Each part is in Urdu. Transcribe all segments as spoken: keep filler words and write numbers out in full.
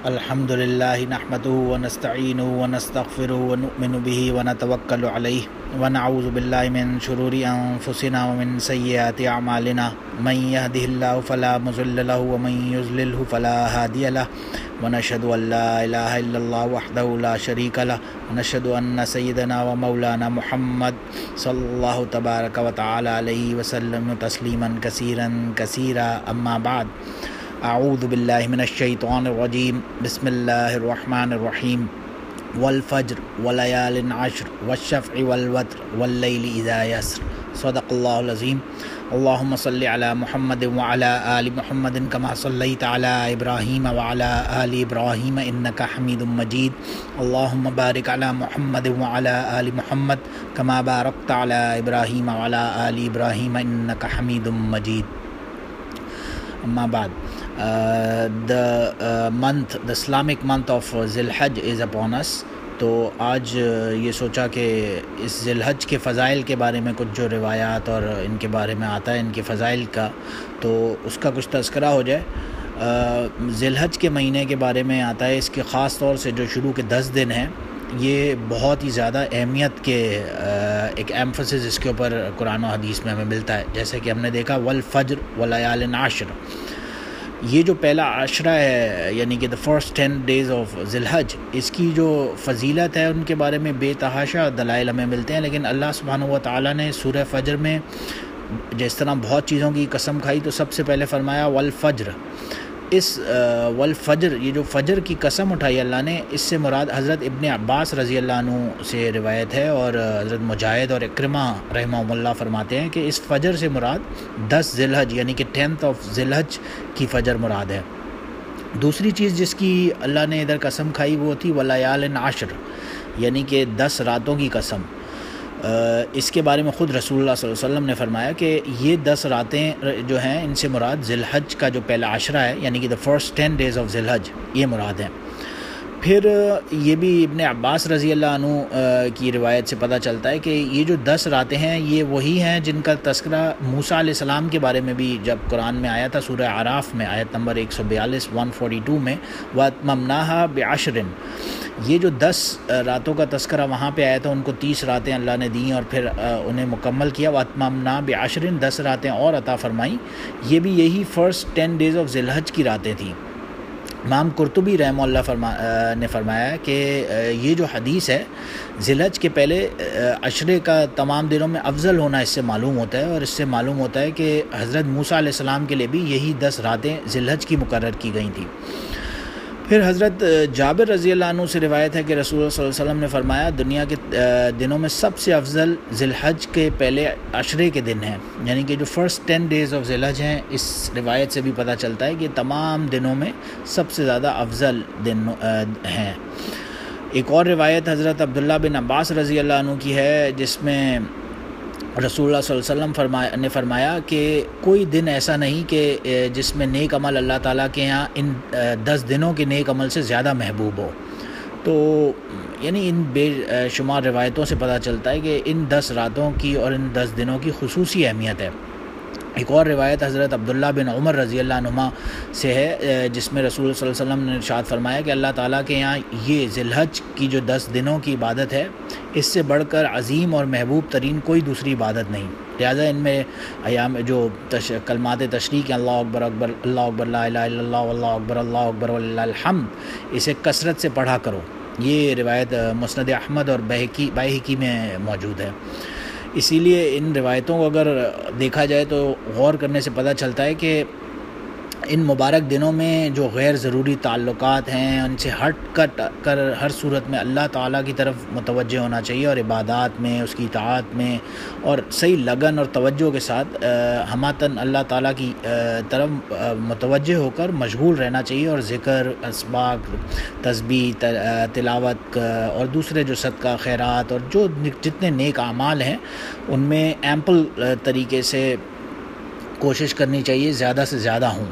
الحمد للہ نحمدہ ونستعینہ ونستغفرہ ونؤمن بہ ونتوکل علیہ ونعوذ باللہ من شرور انفسنا ومن سیئات اعمالنا من یہدہ اللہ فلا مضل لہ ومن یضللہ فلا ہادی لہ ونشہد ان لا الہ الا اللہ وحدہ لا شریک لہ ونشہد ان سیدنا ومولانا محمد صلی اللہ تبارک وتعالی علیہ وسلم تسلیما کثیرا کثیرا اما بعد اعوذ باللہ من الشیطان الرجیم بسم اللہ الرحمن الرحیم والفجر ولیال عشر والشفع والوتر واللیل اذا یسر صدق اللہ العظیم اللہم صلی علی محمد وعلی آل محمد کما صلیت علی ابراہیم وعلی آل ابراہیم انک حمید مجید اللہم بارک علی محمد وعلی آل محمد کما بارکت علی ابراہیم وعلی آل ابراہیم انک حمید مجید. اما بعد, uh, the uh, month the Islamic month of ذی الحج is upon us. تو آج یہ سوچا کہ اس ذی الحج کے فضائل کے بارے میں کچھ جو روایات اور ان کے بارے میں آتا ہے ان کے فضائل کا, تو اس کا کچھ تذکرہ ہو جائے. ذی الحج کے مہینے کے بارے میں آتا ہے, اس کے خاص طور سے جو شروع کے دس دن ہیں یہ بہت ہی زیادہ اہمیت کے ایک ایمفسس اس کے اوپر قرآن و حدیث میں ہمیں ملتا ہے. جیسے کہ ہم نے دیکھا والفجر ولیال عشر, یہ جو پہلا عشرہ ہے یعنی کہ the first ten days of ذی الحج, اس کی جو فضیلت ہے ان کے بارے میں بے تحاشا دلائل ہمیں ملتے ہیں. لیکن اللہ سبحانہ و تعالیٰ نے سورہ فجر میں جس طرح بہت چیزوں کی قسم کھائی تو سب سے پہلے فرمایا والفجر. اس والفجر, یہ جو فجر کی قسم اٹھائی اللہ نے, اس سے مراد حضرت ابن عباس رضی اللہ عنہ سے روایت ہے, اور حضرت مجاہد اور اکرمہ رحمہ اللہ فرماتے ہیں کہ اس فجر سے مراد دس ذی الحج یعنی کہ ٹینتھ آف ذی الحج کی فجر مراد ہے. دوسری چیز جس کی اللہ نے ادھر قسم کھائی وہ تھی ولیال عشر یعنی کہ دس راتوں کی قسم. اس کے بارے میں خود رسول اللہ صلی اللہ علیہ وسلم نے فرمایا کہ یہ دس راتیں جو ہیں ان سے مراد ذی الحج کا جو پہلا عشرہ ہے یعنی کہ the first ten days of ذی الحج یہ مراد ہیں. پھر یہ بھی ابن عباس رضی اللہ عنہ کی روایت سے پتہ چلتا ہے کہ یہ جو دس راتیں ہیں یہ وہی ہیں جن کا تذکرہ موسیٰ علیہ السلام کے بارے میں بھی جب قرآن میں آیا تھا سورہ اعراف میں آیت نمبر ایک سو بیالیس ایک سو بائیس میں وَأَتْمَمْنَاهَا بِعَشْرٍ, یہ جو دس راتوں کا تذکرہ وہاں پہ آیا تھا ان کو تیس راتیں اللہ نے دیں اور پھر انہیں مکمل کیا. وَأَتْمَمْنَاهَا بِعَشْرٍ, دس راتیں اور عطا فرمائیں. یہ بھی یہی فرسٹ ٹین ڈیز آف ذی الحج کی راتیں تھیں. امام قرطبی رحمہ اللہ فرما نے فرمایا کہ یہ جو حدیث ہے ذی الحج کے پہلے عشرے کا تمام دنوں میں افضل ہونا اس سے معلوم ہوتا ہے, اور اس سے معلوم ہوتا ہے کہ حضرت موسیٰ علیہ السلام کے لیے بھی یہی دس راتیں ذی الحج کی مقرر کی گئی تھیں. پھر حضرت جابر رضی اللہ عنہ سے روایت ہے کہ رسول اللہ صلی اللہ علیہ وسلم نے فرمایا دنیا کے دنوں میں سب سے افضل ذی الحج کے پہلے عشرے کے دن ہیں یعنی کہ جو فرسٹ ٹین ڈیز آف ذی الحج ہیں. اس روایت سے بھی پتہ چلتا ہے کہ تمام دنوں میں سب سے زیادہ افضل دن ہیں. ایک اور روایت حضرت عبداللہ بن عباس رضی اللہ عنہ کی ہے جس میں رسول اللہ صلی اللہ علیہ وسلم فرمایا نے فرمایا کہ کوئی دن ایسا نہیں کہ جس میں نیک عمل اللہ تعالیٰ کے یہاں ان دس دنوں کے نیک عمل سے زیادہ محبوب ہو. تو یعنی ان بے شمار روایتوں سے پتہ چلتا ہے کہ ان دس راتوں کی اور ان دس دنوں کی خصوصی اہمیت ہے. ایک اور روایت حضرت عبداللہ بن عمر رضی اللہ عنہما سے ہے جس میں رسول صلی اللہ علیہ وسلم نے ارشاد فرمایا کہ اللہ تعالیٰ کے یہاں یہ ذی الحج کی جو دس دنوں کی عبادت ہے اس سے بڑھ کر عظیم اور محبوب ترین کوئی دوسری عبادت نہیں. لہٰذا ان میں ایام جو تش کلمات تشریق اللہ اکبر اکبر اللہ اکبر لا الہ الا اللہ واللہ اکبر اللہ اکبر وللہ الحمد, اسے کثرت سے پڑھا کرو. یہ روایت مسند احمد اور بہقی بہقی میں موجود ہے. اسی لیے ان روایتوں کو اگر دیکھا جائے تو غور کرنے سے پتہ چلتا ہے کہ ان مبارک دنوں میں جو غیر ضروری تعلقات ہیں ان سے ہٹ کٹ کر ہر صورت میں اللہ تعالیٰ کی طرف متوجہ ہونا چاہیے, اور عبادات میں اس کی اطاعت میں اور صحیح لگن اور توجہ کے ساتھ ہماتن اللہ تعالیٰ کی طرف متوجہ ہو کر مشغول رہنا چاہیے, اور ذکر اسباق تسبیح تلاوت اور دوسرے جو صدقہ خیرات اور جو جتنے نیک اعمال ہیں ان میں ایمپل طریقے سے کوشش کرنی چاہیے زیادہ سے زیادہ ہوں.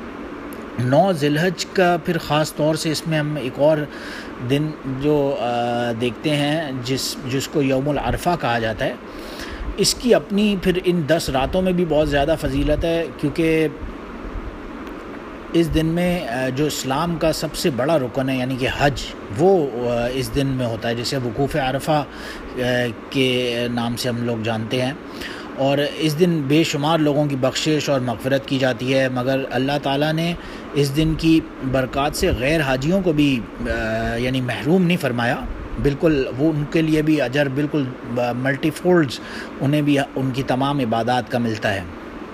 نو ذی الحج کا پھر خاص طور سے اس میں ہم ایک اور دن جو دیکھتے ہیں جس جس کو یوم العرفہ کہا جاتا ہے. اس کی اپنی پھر ان دس راتوں میں بھی بہت زیادہ فضیلت ہے, کیونکہ اس دن میں جو اسلام کا سب سے بڑا رکن ہے یعنی کہ حج، وہ اس دن میں ہوتا ہے، جسے وقوف عرفہ کے نام سے ہم لوگ جانتے ہیں، اور اس دن بے شمار لوگوں کی بخشش اور مغفرت کی جاتی ہے، مگر اللہ تعالیٰ نے اس دن کی برکات سے غیر حاجیوں کو بھی یعنی محروم نہیں فرمایا، بالکل وہ ان کے لیے بھی اجر بالکل ملٹی فولڈز انہیں بھی ان کی تمام عبادات کا ملتا ہے۔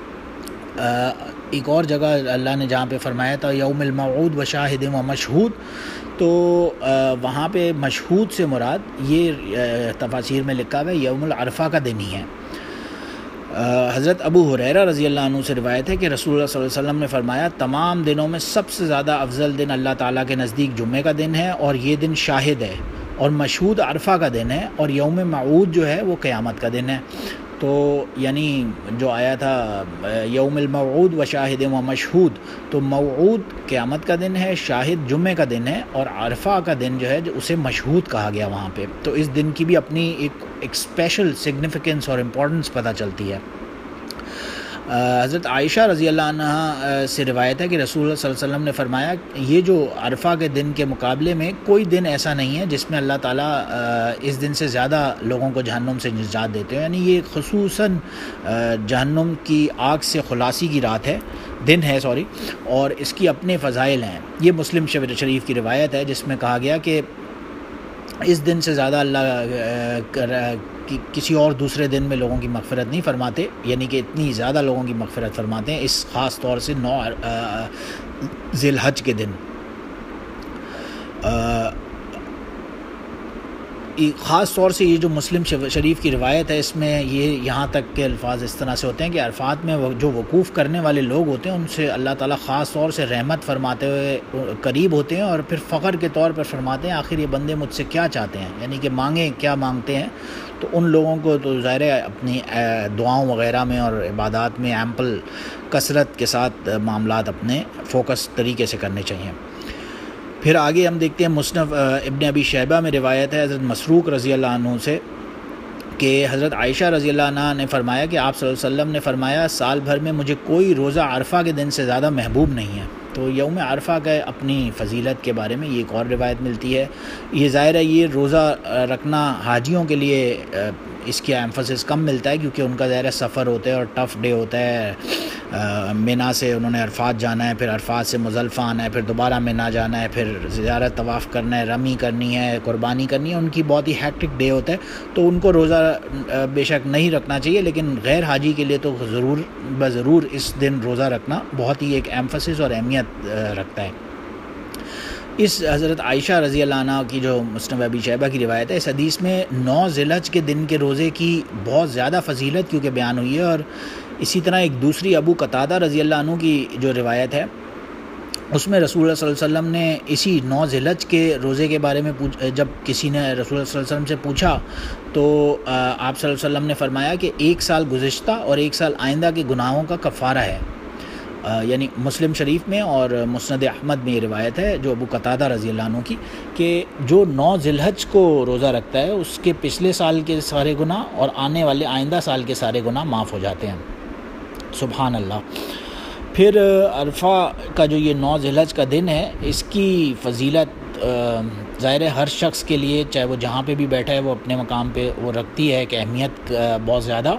ایک اور جگہ اللہ نے جہاں پہ فرمایا تھا یوم الموعود و شاہد و مشہود، تو وہاں پہ مشہود سے مراد یہ تفاسیر میں لکھا ہوا ہے یوم العرفہ کا دن ہی ہے۔ حضرت ابو ہریرہ رضی اللہ عنہ سے روایت ہے کہ رسول اللہ صلی اللہ علیہ وسلم نے فرمایا تمام دنوں میں سب سے زیادہ افضل دن اللہ تعالیٰ کے نزدیک جمعے کا دن ہے، اور یہ دن شاہد ہے، اور مشہود عرفہ کا دن ہے، اور یوم موعود جو ہے وہ قیامت کا دن ہے۔ تو یعنی جو آیا تھا یوم الموعود و شاہد و مشہود، تو موعود قیامت کا دن ہے، شاہد جمعے کا دن ہے، اور عرفہ کا دن جو ہے جو اسے مشہود کہا گیا وہاں پہ۔ تو اس دن کی بھی اپنی ایک ایک اسپیشل سگنیفیکنس اور امپورٹنس پتہ چلتی ہے۔ حضرت عائشہ رضی اللہ عنہ سے روایت ہے کہ رسول اللہ صلی اللہ علیہ وسلم نے فرمایا یہ جو عرفہ کے دن کے مقابلے میں کوئی دن ایسا نہیں ہے جس میں اللہ تعالیٰ اس دن سے زیادہ لوگوں کو جہنم سے نجات دیتے ہیں، یعنی یہ خصوصاً جہنم کی آگ سے خلاصی کی رات ہے، دن ہے سوری، اور اس کی اپنے فضائل ہیں۔ یہ مسلم شریف کی روایت ہے جس میں کہا گیا کہ اس دن سے زیادہ اللہ کسی اور دوسرے دن میں لوگوں کی مغفرت نہیں فرماتے، یعنی کہ اتنی زیادہ لوگوں کی مغفرت فرماتے ہیں اس خاص طور سے نو ذی الحج کے دن۔ خاص طور سے یہ جو مسلم شریف کی روایت ہے اس میں یہ یہاں تک کے الفاظ اس طرح سے ہوتے ہیں کہ عرفات میں جو وقوف کرنے والے لوگ ہوتے ہیں ان سے اللہ تعالیٰ خاص طور سے رحمت فرماتے ہوئے قریب ہوتے ہیں، اور پھر فخر کے طور پر فرماتے ہیں آخر یہ بندے مجھ سے کیا چاہتے ہیں، یعنی کہ مانگیں کیا مانگتے ہیں۔ تو ان لوگوں کو تو ظاہر ہے اپنی دعاؤں وغیرہ میں اور عبادات میں ایمپل کثرت کے ساتھ معاملات اپنے فوکس طریقے سے کرنے چاہیے۔ پھر آگے ہم دیکھتے ہیں مصنف ابن ابی شیبہ میں روایت ہے حضرت مسروق رضی اللہ عنہ سے کہ حضرت عائشہ رضی اللہ عنہ نے فرمایا کہ آپ صلی اللہ علیہ وسلم نے فرمایا سال بھر میں مجھے کوئی روزہ عرفہ کے دن سے زیادہ محبوب نہیں ہے۔ تو یوم عرفہ کا اپنی فضیلت کے بارے میں یہ ایک اور روایت ملتی ہے۔ یہ ظاہر ہے یہ روزہ رکھنا حاجیوں کے لیے اس کی ایمفسس کم ملتا ہے کیونکہ ان کا ظاہر سفر ہوتا ہے اور ٹف ڈے ہوتا ہے، مینا سے انہوں نے عرفات جانا ہے، پھر عرفات سے مزدلفہ آنا ہے، پھر دوبارہ مینا جانا ہے، پھر زیارت طواف کرنا ہے، رمی کرنی ہے، قربانی کرنی ہے، ان کی بہت ہی ہیکٹک ڈے ہوتا ہے، تو ان کو روزہ بے شک نہیں رکھنا چاہیے، لیکن غیر حاجی کے لیے تو ضرور بضرور اس دن روزہ رکھنا بہت ہی ایک ایمفسس اور اہمیت رکھتا ہے۔ اس حضرت عائشہ رضی اللہ عنہ کی جو مصنف ابی شیبہ کی روایت ہے، اس حدیث میں نو ذی الحج کے دن کے روزے کی بہت زیادہ فضیلت کیونکہ بیان ہوئی ہے، اور اسی طرح ایک دوسری ابو قتادہ رضی اللہ عنہ کی جو روایت ہے اس میں رسول اللہ صلی اللہ علیہ وسلم نے اسی نو ذی الحج کے روزے کے بارے میں پوچھ جب کسی نے رسول اللہ صلی اللہ علیہ وسلم سے پوچھا تو آپ صلی اللہ علیہ وسلم نے فرمایا کہ ایک سال گزشتہ اور ایک سال آئندہ کے گناہوں کا کفارہ ہے، یعنی مسلم شریف میں اور مسند احمد میں یہ روایت ہے جو ابو قتادہ رضی اللہ عنہ کی کہ جو نو ذی الحج کو روزہ رکھتا ہے اس کے پچھلے سال کے سارے گناہ اور آنے والے آئندہ سال کے سارے گناہ معاف ہو جاتے ہیں۔ سبحان اللہ۔ پھر عرفہ کا جو یہ نو ذی الحج کا دن ہے اس کی فضیلت ظاہر ہے ہر شخص کے لیے چاہے وہ جہاں پہ بھی بیٹھا ہے وہ اپنے مقام پہ وہ رکھتی ہے کہ اہمیت بہت زیادہ،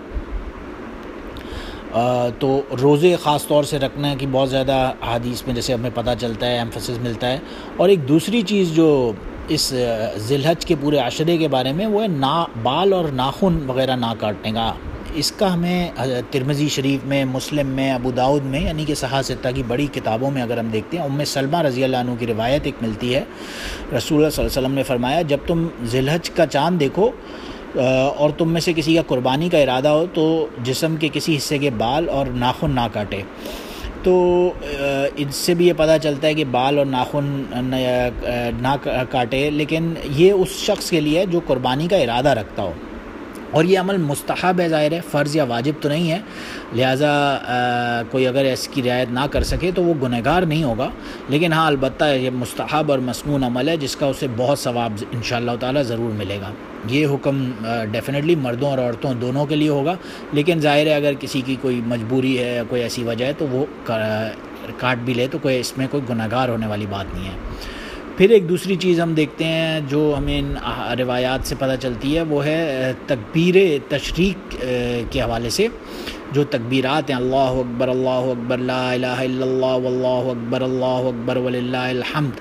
تو روزے خاص طور سے رکھنے کی بہت زیادہ حدیث میں جیسے ہمیں پتہ چلتا ہے ایمفسس ملتا ہے۔ اور ایک دوسری چیز جو اس ذی الحج کے پورے عشرے کے بارے میں وہ ہے نا بال اور ناخن وغیرہ نہ کاٹنے کا، اس کا ہمیں ترمذی شریف میں، مسلم میں، ابو داؤد میں یعنی کہ صحاح ستہ کی بڑی کتابوں میں اگر ہم دیکھتے ہیں ام سلمہ رضی اللہ عنہ کی روایت ایک ملتی ہے، رسول اللہ صلی اللہ علیہ وسلم نے فرمایا جب تم ذی الحج کا چاند دیکھو اور تم میں سے کسی کا قربانی کا ارادہ ہو تو جسم کے کسی حصے کے بال اور ناخن نہ کاٹے۔ تو اس سے بھی یہ پتہ چلتا ہے کہ بال اور ناخن نہ کاٹے، لیکن یہ اس شخص کے لیے جو قربانی کا ارادہ رکھتا ہو، اور یہ عمل مستحب ہے، ظاہر ہے فرض یا واجب تو نہیں ہے، لہٰذا کوئی اگر اس کی رعایت نہ کر سکے تو وہ گنہگار نہیں ہوگا، لیکن ہاں البتہ یہ مستحب اور مسنون عمل ہے جس کا اسے بہت ثواب انشاءاللہ تعالی ضرور ملے گا۔ یہ حکم ڈیفینیٹلی مردوں اور عورتوں دونوں کے لیے ہوگا، لیکن ظاہر ہے اگر کسی کی کوئی مجبوری ہے یا کوئی ایسی وجہ ہے تو وہ کاٹ بھی لے تو کوئی اس میں کوئی گناہگار ہونے والی بات نہیں ہے۔ پھر ایک دوسری چیز ہم دیکھتے ہیں جو ہمیں ان روایات سے پتہ چلتی ہے، وہ ہے تکبیر تشریق کے حوالے سے۔ جو تکبیرات ہیں، اللہ اکبر اللہ اکبر لا الہ الا اللہ واللہ اکبر اللہ اکبر وللہ الحمد،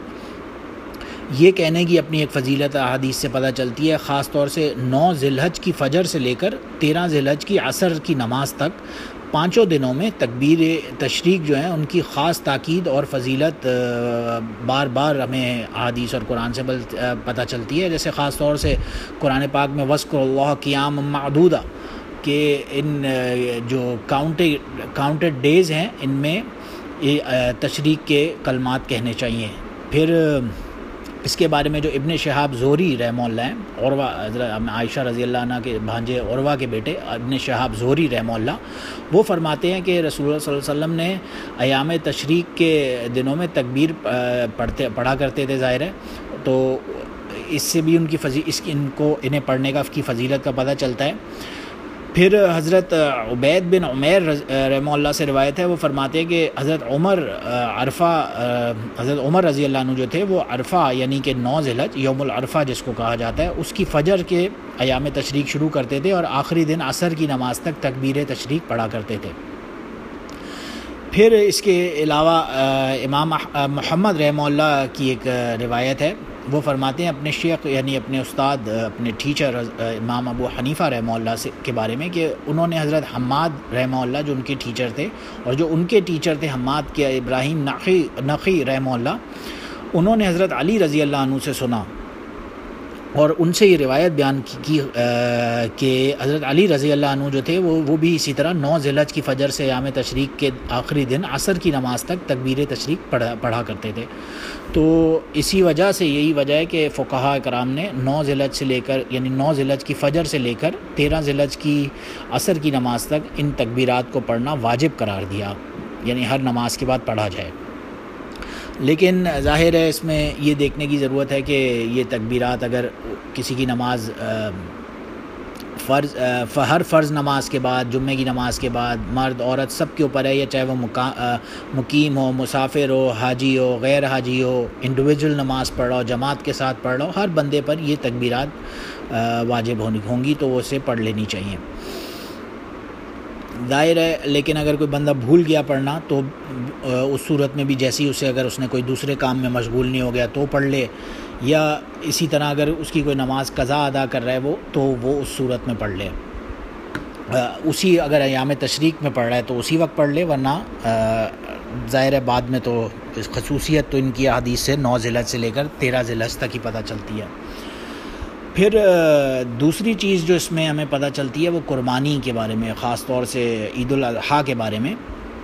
یہ کہنے کی اپنی ایک فضیلت احادیث سے پتہ چلتی ہے۔ خاص طور سے نو ذی الحج کی فجر سے لے کر تیرہ ذی الحج کی عصر کی نماز تک پانچوں دنوں میں تکبیر تشریق جو ہیں ان کی خاص تاکید اور فضیلت بار بار ہمیں احادیث اور قرآن سے پتہ چلتی ہے۔ جیسے خاص طور سے قرآن پاک میں وَاذْكُرُوا اللَّهَ قِيَامًا مَعْدُودًا کہ ان جو کاؤنٹڈ کاؤنٹڈ ڈیز ہیں ان میں تشریق کے کلمات کہنے چاہیے۔ پھر اس کے بارے میں جو ابن شہاب زہری رحمہ اللہ ہیں، عروہ حضرت عائشہ رضی اللہ عنہ کے بھانجے عروہ کے بیٹے ابن شہاب زہری رحمہ اللہ، وہ فرماتے ہیں کہ رسول اللہ صلی اللہ علیہ وسلم نے ایام تشریق کے دنوں میں تکبیر پڑھتے پڑھا کرتے تھے ظاہر ہے، تو اس سے بھی ان کی فضی اس کی ان کو انہیں پڑھنے کا کی فضیلت کا پتہ چلتا ہے۔ پھر حضرت عبید بن عمیر رحمہ اللہ سے روایت ہے، وہ فرماتے ہیں کہ حضرت عمر عرفہ حضرت عمر رضی اللہ عنہ جو تھے وہ عرفہ یعنی کہ نو ذی الحج یوم العرفہ جس کو کہا جاتا ہے، اس کی فجر کے ایام تشریق شروع کرتے تھے اور آخری دن عصر کی نماز تک تکبیر تشریق پڑھا کرتے تھے۔ پھر اس کے علاوہ امام محمد رحمہ اللہ کی ایک روایت ہے، وہ فرماتے ہیں اپنے شیخ یعنی اپنے استاد اپنے ٹیچر امام ابو حنیفہ رحمہ اللہ سے کے بارے میں کہ انہوں نے حضرت حماد رحمہ اللہ جو ان کے ٹیچر تھے اور جو ان کے ٹیچر تھے حماد کے ابراہیم نقی نقی رحمہ اللہ، انہوں نے حضرت علی رضی اللہ عنہ سے سنا اور ان سے یہ روایت بیان کی, کی کہ حضرت علی رضی اللہ عنہ جو تھے وہ وہ بھی اسی طرح نو ذی الحج کی فجر سے ایام تشریق کے آخری دن عصر کی نماز تک تکبیر تشریق پڑھا پڑھا کرتے تھے۔ تو اسی وجہ سے یہی وجہ ہے کہ فقہاء کرام نے نو ذی الحج سے لے کر یعنی نو ذی الحج کی فجر سے لے کر تیرہ ذی الحج کی عصر کی نماز تک ان تکبیرات کو پڑھنا واجب قرار دیا، یعنی ہر نماز کے بعد پڑھا جائے۔ لیکن ظاہر ہے اس میں یہ دیکھنے کی ضرورت ہے کہ یہ تکبیرات اگر کسی کی نماز فرض ہر فرض نماز کے بعد، جمعے کی نماز کے بعد، مرد عورت سب کے اوپر ہے، یا چاہے وہ مقیم ہو، مسافر ہو، حاجی ہو، غیر حاجی ہو، انڈیویجول نماز پڑھ رہا ہو، جماعت کے ساتھ پڑھ رہا ہو، ہر بندے پر یہ تکبیرات واجب ہونی ہوں گی تو وہ اسے پڑھ لینی چاہیے ظاہر ہے۔ لیکن اگر کوئی بندہ بھول گیا پڑھنا تو اس صورت میں بھی جیسی اسے اگر اس نے کوئی دوسرے کام میں مشغول نہیں ہو گیا تو پڑھ لے، یا اسی طرح اگر اس کی کوئی نماز قضا ادا کر رہا ہے وہ تو وہ اس صورت میں پڑھ لے، اسی اگر ایام تشریق میں پڑھ رہا ہے تو اسی وقت پڑھ لے، ورنہ ظاہر ہے بعد میں تو خصوصیت تو ان کی احادیث سے نو ذی الحج سے لے کر تیرہ ذی الحج تک ہی پتہ چلتی ہے۔ پھر دوسری چیز جو اس میں ہمیں پتہ چلتی ہے وہ قربانی کے بارے میں، خاص طور سے عید الاضحیٰ کے بارے میں،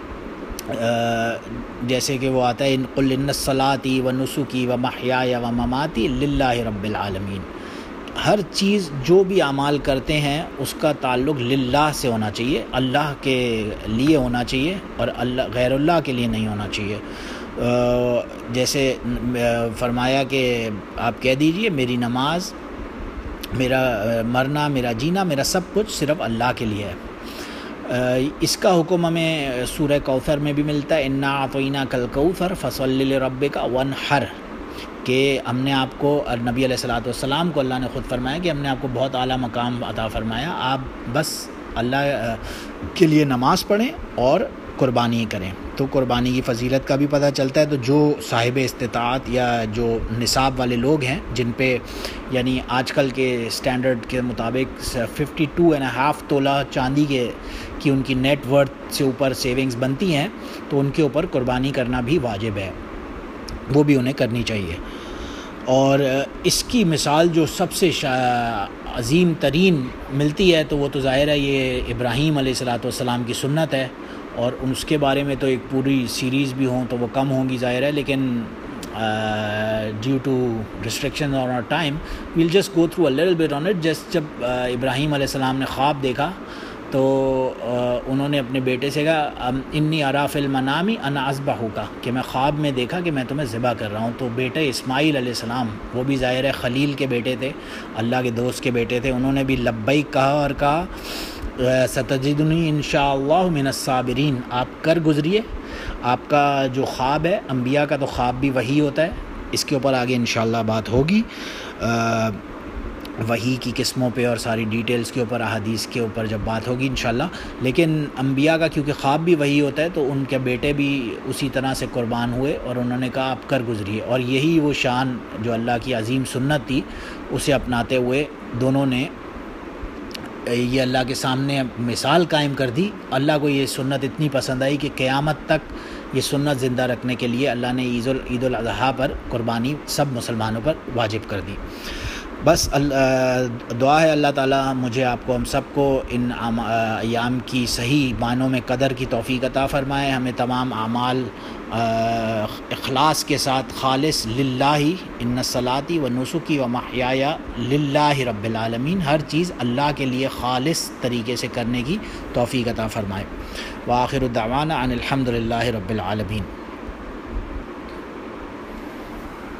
جیسے کہ وہ آتا ہے قل ان صلاتی و نسکی و محیای و مماتی للہ رب العالمین، ہر چیز جو بھی اعمال کرتے ہیں اس کا تعلق للہ سے ہونا چاہیے، اللہ کے لیے ہونا چاہیے اور اللہ غیر اللہ کے لیے نہیں ہونا چاہیے۔ جیسے فرمایا کہ آپ کہہ دیجئے میری نماز، میرا مرنا، میرا جینا، میرا سب کچھ صرف اللہ کے لیے ہے۔ اس کا حکم ہمیں سورہ کوثر میں بھی ملتا ہے، انا اعطیناک الکوثر فصل لربک وانحر، کہ ہم نے آپ کو، اور نبی علیہ الصلوۃ والسلام کو اللہ نے خود فرمایا کہ ہم نے آپ کو بہت اعلیٰ مقام عطا فرمایا، آپ بس اللہ کے لیے نماز پڑھیں اور قربانی کریں۔ تو قربانی کی فضیلت کا بھی پتہ چلتا ہے۔ تو جو صاحب استطاعت یا جو نصاب والے لوگ ہیں جن پہ یعنی آج کل کے اسٹینڈرڈ کے مطابق ففٹی ٹو اینڈ ہاف تولہ چاندی کے کی ان کی نیٹ ورتھ سے اوپر سیونگز بنتی ہیں تو ان کے اوپر قربانی کرنا بھی واجب ہے، وہ بھی انہیں کرنی چاہیے۔ اور اس کی مثال جو سب سے عظیم ترین ملتی ہے تو وہ تو ظاہر ہے یہ ابراہیم علیہ الصلوۃ والسلام کی سنت ہے، اور اس کے بارے میں تو ایک پوری سیریز بھی ہوں تو وہ کم ہوں گی ظاہر ہے، لیکن due to restriction on our time we'll just go through a little bit on it. Just جب ابراہیم علیہ السلام نے خواب دیکھا تو انہوں نے اپنے بیٹے سے کہا انی ارا فی المنام ان اذبحک، کہ میں خواب میں دیکھا کہ میں تمہیں ذبح کر رہا ہوں۔ تو بیٹے اسماعیل علیہ السلام، وہ بھی ظاہر ہے خلیل کے بیٹے تھے، اللہ کے دوست کے بیٹے تھے، انہوں نے بھی لبیک کہا اور کہا ستجدنی انشاء اللہ من الصابرین، آپ کر گزریے آپ کا جو خواب ہے، انبیاء کا تو خواب بھی وہی ہوتا ہے، اس کے اوپر آگے انشاءاللہ بات ہوگی، وحی کی قسموں پہ اور ساری ڈیٹیلز کے اوپر، احادیث کے اوپر جب بات ہوگی انشاءاللہ۔ لیکن انبیاء کا کیونکہ خواب بھی وہی ہوتا ہے، تو ان کے بیٹے بھی اسی طرح سے قربان ہوئے اور انہوں نے کہا آپ کر گزریے، اور یہی وہ شان جو اللہ کی عظیم سنت تھی اسے اپناتے ہوئے دونوں نے یہ اللہ کے سامنے مثال قائم کر دی۔ اللہ کو یہ سنت اتنی پسند آئی کہ قیامت تک یہ سنت زندہ رکھنے کے لیے اللہ نے عید عید الاضحیٰ پر قربانی سب مسلمانوں پر واجب کر دی۔ بس دعا ہے اللہ تعالیٰ مجھے، آپ کو، ہم سب کو ان ایام کی صحیح معنوں میں قدر کی توفیق عطا فرمائے، ہمیں تمام اعمال اخلاص کے ساتھ خالص للہ، ان صلاتی و نسکی و محیای للہ رب العالمین، ہر چیز اللہ کے لیے خالص طریقے سے کرنے کی توفیق عطا فرمائے۔ وآخر دعوانا ان الحمد للہ رب العالمین۔